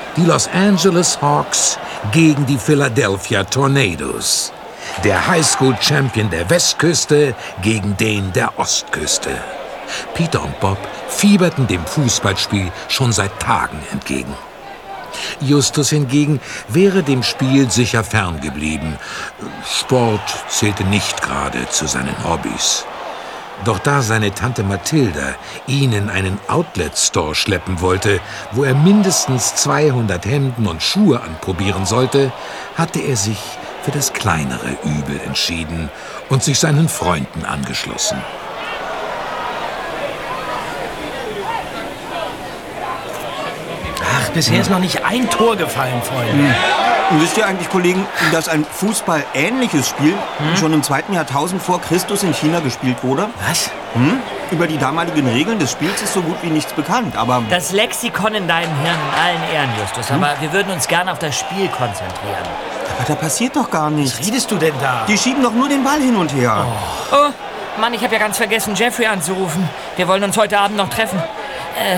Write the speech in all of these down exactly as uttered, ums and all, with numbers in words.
Die Los Angeles Hawks gegen die Philadelphia Tornadoes. Der Highschool-Champion der Westküste gegen den der Ostküste. Peter und Bob fieberten dem Fußballspiel schon seit Tagen entgegen. Justus hingegen wäre dem Spiel sicher ferngeblieben. Sport zählte nicht gerade zu seinen Hobbys. Doch da seine Tante Mathilda ihn in einen Outlet-Store schleppen wollte, wo er mindestens zweihundert Hemden und Schuhe anprobieren sollte, hatte er sich für das kleinere Übel entschieden und sich seinen Freunden angeschlossen. Ach, bisher ist noch nicht ein Tor gefallen, Freunde. Hm. Wisst ihr eigentlich, Kollegen, dass ein Fußball-ähnliches Spiel hm? schon im zweiten Jahrtausend vor Christus in China gespielt wurde? Was? Hm? Über die damaligen Regeln des Spiels ist so gut wie nichts bekannt, aber... Das Lexikon in deinem Hirn in allen Ehren, Justus, hm? aber wir würden uns gerne auf das Spiel konzentrieren. Aber da passiert doch gar nichts. Was redest du denn da? Die schieben doch nur den Ball hin und her. Oh, oh Mann, ich habe ja ganz vergessen, Jeffrey anzurufen. Wir wollen uns heute Abend noch treffen. Äh...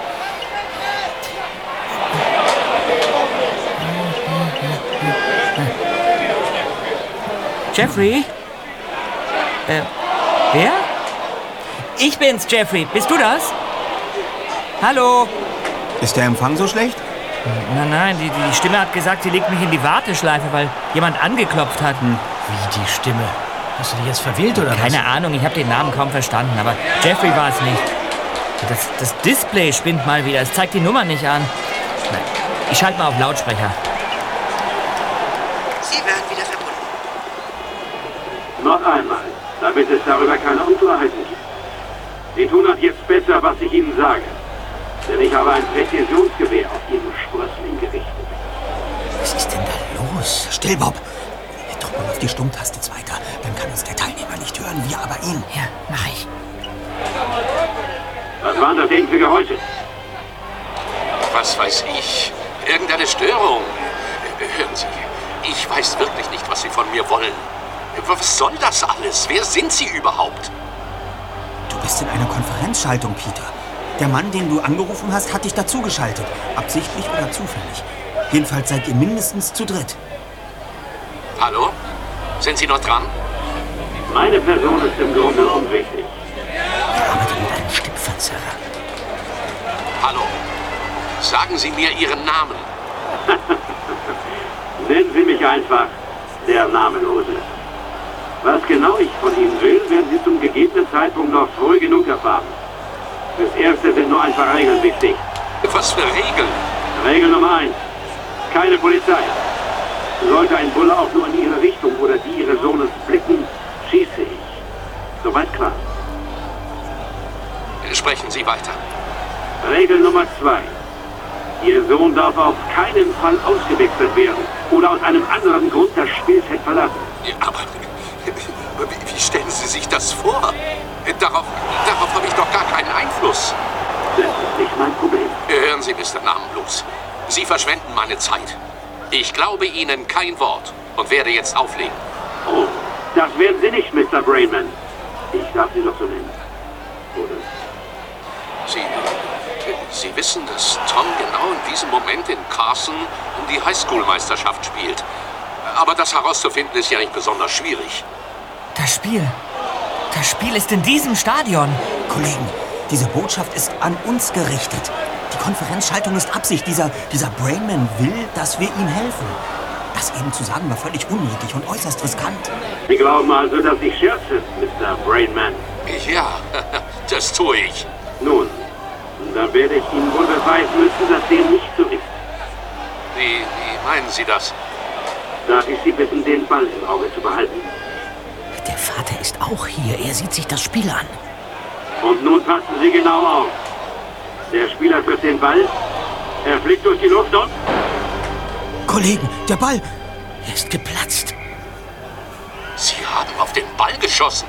Jeffrey? Äh, wer? Ich bin's, Jeffrey. Bist du das? Hallo? Ist der Empfang so schlecht? Nein, nein, die, die Stimme hat gesagt, sie legt mich in die Warteschleife, weil jemand angeklopft hat. Hm. Wie die Stimme? Hast du dich jetzt verwählt oder Keine was? Ahnung, ich habe den Namen kaum verstanden, aber Jeffrey war es nicht. Das, das Display spinnt mal wieder, es zeigt die Nummer nicht an. Ich schalte mal auf Lautsprecher. Sie werden wieder verbunden. Noch einmal, damit es darüber keine Unklarheiten gibt. Sie tun ab jetzt besser, was ich Ihnen sage. Denn ich habe ein Präzisionsgewehr auf Ihren Sprössling gerichtet. Was ist denn da los? Still, Bob. Drück mal auf die Stummtaste zweiter. Dann kann uns der Teilnehmer nicht hören, wir aber ihn. Ja, mach ich. Was waren das denn für Geräusche? Was weiß ich? Irgendeine Störung. Hören Sie, ich weiß wirklich nicht, was Sie von mir wollen. Was soll das alles? Wer sind Sie überhaupt? Du bist in einer Konferenzschaltung, Peter. Der Mann, den du angerufen hast, hat dich dazugeschaltet. Absichtlich oder zufällig. Jedenfalls seid ihr mindestens zu dritt. Hallo? Sind Sie noch dran? Meine Person ist im Grunde unwichtig. Er arbeitet mit einem Stimmverzerrer. Hallo? Sagen Sie mir Ihren Namen. Nennen Sie mich einfach der Namenlose. Was genau ich von Ihnen will, werden Sie zum gegebenen Zeitpunkt noch früh genug erfahren. Fürs Erste sind nur ein paar Regeln wichtig. Was für Regeln? Regel Nummer eins. Keine Polizei. Sollte ein Bulle auch nur in Ihre Richtung oder die Ihres Sohnes blicken, schieße ich. Soweit klar. Sprechen Sie weiter. Regel Nummer zwei. Ihr Sohn darf auf keinen Fall ausgewechselt werden oder aus einem anderen Grund das Spielfeld verlassen. Ja, aber wie, wie stellen Sie sich das vor? Darauf, darauf habe ich doch gar keinen Einfluss. Das ist nicht mein Problem. Hören Sie, Mister Namenlos. Sie verschwenden meine Zeit. Ich glaube Ihnen kein Wort und werde jetzt auflegen. Oh, das werden Sie nicht, Mister Brainman. Ich darf Sie doch so nennen. Oder? Sie, Sie wissen, dass Tom genau in diesem Moment in Carson um die Highschool-Meisterschaft spielt. Aber das herauszufinden ist ja nicht besonders schwierig. Das Spiel. Das Spiel ist in diesem Stadion. Kollegen, diese Botschaft ist an uns gerichtet. Die Konferenzschaltung ist Absicht. Dieser, dieser Brainman will, dass wir ihm helfen. Das eben zu sagen war völlig unnötig und äußerst riskant. Sie glauben also, dass ich scherze, Mister Brainman? Ja, das tue ich. Nun, dann werde ich Ihnen wohl beweisen müssen, dass dem nicht so ist. Wie, wie meinen Sie das? Darf ich Sie bitten, den Ball im Auge zu behalten? Der Vater ist auch hier. Er sieht sich das Spiel an. Und nun passen Sie genau auf. Der Spieler trifft den Ball. Er fliegt durch die Luft und... Kollegen, der Ball! Er ist geplatzt. Sie haben auf den Ball geschossen.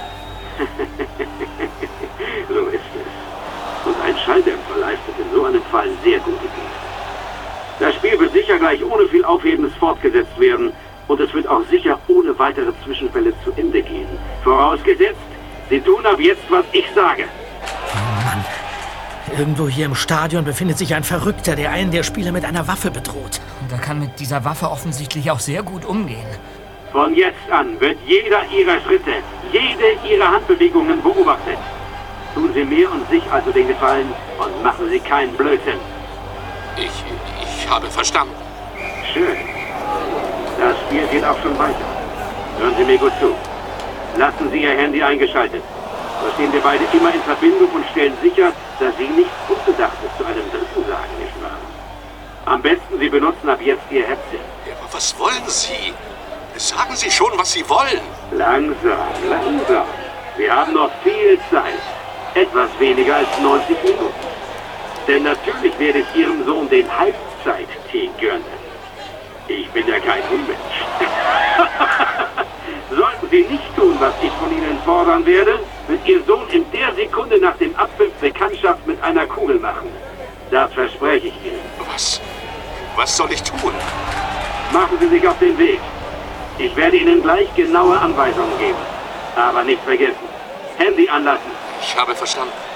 So ist es. Und ein Schalldämpfer leistet in so einem Fall sehr gute Dienste. Das Spiel wird sicher gleich ohne viel Aufhebens fortgesetzt werden. Und es wird auch sicher ohne weitere Zwischenfälle zu Ende gehen. Vorausgesetzt, Sie tun ab jetzt, was ich sage. Oh Mann. Irgendwo hier im Stadion befindet sich ein Verrückter, der einen der Spieler mit einer Waffe bedroht. Und er kann mit dieser Waffe offensichtlich auch sehr gut umgehen. Von jetzt an wird jeder Ihrer Schritte, jede Ihrer Handbewegungen beobachtet. Tun Sie mir und sich also den Gefallen und machen Sie keinen Blödsinn. Ich, ich habe verstanden. Schön. Das Spiel geht auch schon weiter. Hören Sie mir gut zu. Lassen Sie Ihr Handy eingeschaltet. So stehen wir beide immer in Verbindung und stellen sicher, dass Sie nichts Unbedachtes zu einem Dritten sagen, nicht wahr? Am besten Sie benutzen ab jetzt Ihr Headset. Ja, aber was wollen Sie? Sagen Sie schon, was Sie wollen. Langsam, langsam. Wir haben noch viel Zeit. Etwas weniger als neunzig Minuten. Denn natürlich werde ich Ihrem Sohn den Halbzeit-Tee gönnen. Ich bin ja kein Unmensch. Sollten Sie nicht tun, was ich von Ihnen fordern werde, wird Ihr Sohn in der Sekunde nach dem Abpfiff Bekanntschaft mit einer Kugel machen. Das verspreche ich Ihnen. Was? Was soll ich tun? Machen Sie sich auf den Weg. Ich werde Ihnen gleich genaue Anweisungen geben. Aber nicht vergessen, Handy anlassen. Ich habe verstanden.